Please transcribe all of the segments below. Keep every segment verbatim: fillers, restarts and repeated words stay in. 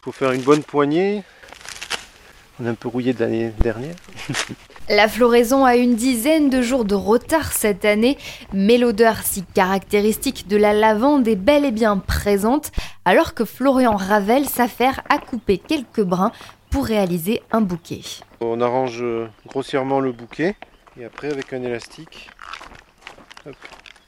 faut faire une bonne poignée. On est un peu rouillé de l'année dernière. La floraison a une dizaine de jours de retard cette année, mais l'odeur si caractéristique de la lavande est bel et bien présente, alors que Florian Ravel s'affaire à couper quelques brins pour réaliser un bouquet. On arrange grossièrement le bouquet et après avec un élastique, hop,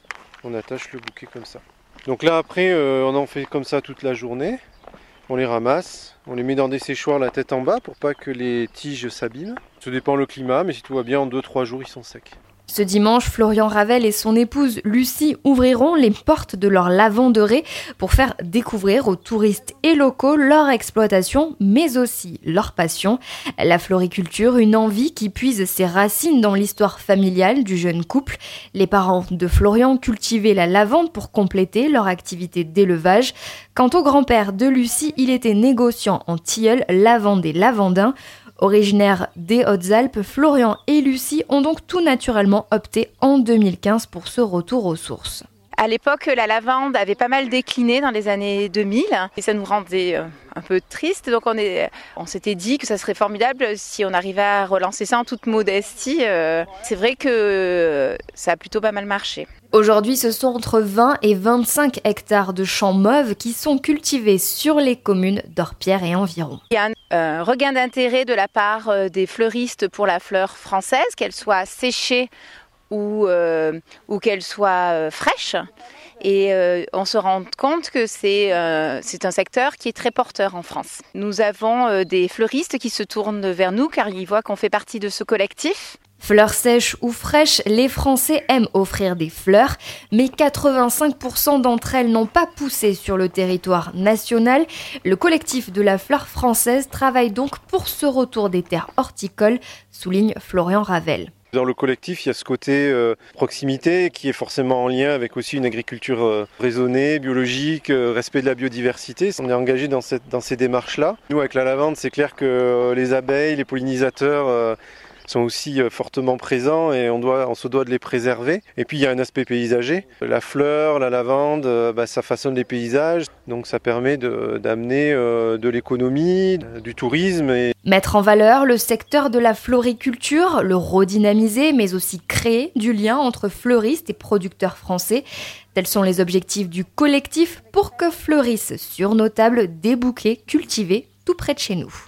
on attache le bouquet comme ça. Donc là après euh, on en fait comme ça toute la journée, on les ramasse, on les met dans des séchoirs la tête en bas pour pas que les tiges s'abîment. Ça dépend le climat, mais si tout va bien, en deux trois jours ils sont secs. Ce dimanche, Florian Ravel et son épouse Lucie ouvriront les portes de leur lavanderie pour faire découvrir aux touristes et locaux leur exploitation, mais aussi leur passion. La floriculture, une envie qui puise ses racines dans l'histoire familiale du jeune couple. Les parents de Florian cultivaient la lavande pour compléter leur activité d'élevage. Quant au grand-père de Lucie, il était négociant en tilleul, lavande et lavandin. Originaires des Hautes-Alpes, Florian et Lucie ont donc tout naturellement opté en deux mille quinze pour ce retour aux sources. À l'époque, la lavande avait pas mal décliné dans les années deux mille et ça nous rendait un peu triste. Donc on, est, on s'était dit que ça serait formidable si on arrivait à relancer ça en toute modestie. C'est vrai que ça a plutôt pas mal marché. Aujourd'hui, ce sont entre vingt et vingt-cinq hectares de champs mauves qui sont cultivés sur les communes d'Orpierre et environ. Il y a un euh, regain d'intérêt de la part euh, des fleuristes pour la fleur française, qu'elle soit séchée ou, euh, ou qu'elle soit euh, fraîche. Et euh, on se rend compte que c'est, euh, c'est un secteur qui est très porteur en France. Nous avons euh, des fleuristes qui se tournent vers nous car ils voient qu'on fait partie de ce collectif. Fleurs sèches ou fraîches, les Français aiment offrir des fleurs, mais quatre-vingt-cinq pour cent d'entre elles n'ont pas poussé sur le territoire national. Le collectif de la fleur française travaille donc pour ce retour des terres horticoles, souligne Florian Ravel. Dans le collectif, il y a ce côté euh, proximité qui est forcément en lien avec aussi une agriculture euh, raisonnée, biologique, euh, respect de la biodiversité. On est engagé dans, cette, dans ces démarches-là. Nous, avec la lavande, c'est clair que euh, les abeilles, les pollinisateurs euh, sont aussi euh, fortement présents et on, doit, on se doit de les préserver. Et puis, il y a un aspect paysager. La fleur, la lavande, euh, bah, ça façonne les paysages. Donc, ça permet de, d'amener euh, de l'économie, du tourisme. Et... Mettre en valeur le secteur de la floriculture, le redynamiser, mais aussi créer du lien entre fleuristes et producteurs français. Tels sont les objectifs du collectif pour que fleurissent sur nos tables des bouquets cultivés tout près de chez nous.